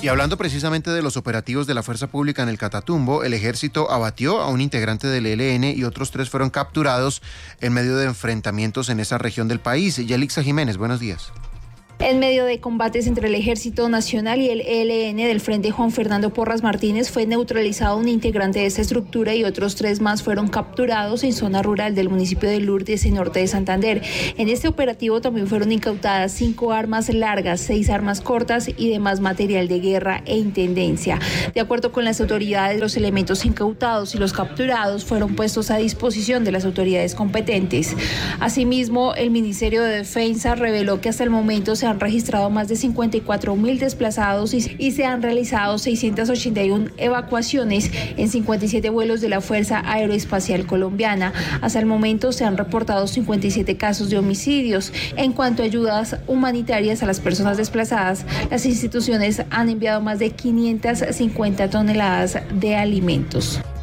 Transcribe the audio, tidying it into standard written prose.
Y hablando precisamente de los operativos de la Fuerza Pública en el Catatumbo, el ejército abatió a un integrante del ELN y otros 3 fueron capturados en medio de enfrentamientos en esa región del país. Yelixa Jiménez, buenos días. En medio de combates entre el Ejército Nacional y el ELN del Frente Juan Fernando Porras Martínez, fue neutralizado un integrante de esta estructura y otros 3 más fueron capturados en zona rural del municipio de Lourdes, en norte de Santander. En este operativo también fueron incautadas 5 armas largas, 6 armas cortas y demás material de guerra e intendencia. De acuerdo con las autoridades, los elementos incautados y los capturados fueron puestos a disposición de las autoridades competentes. Asimismo, el Ministerio de Defensa reveló que hasta el momento se han registrado más de 54.000 desplazados y se han realizado 681 evacuaciones en 57 vuelos de la Fuerza Aeroespacial Colombiana. Hasta el momento se han reportado 57 casos de homicidios. En cuanto a ayudas humanitarias a las personas desplazadas, las instituciones han enviado más de 550 toneladas de alimentos.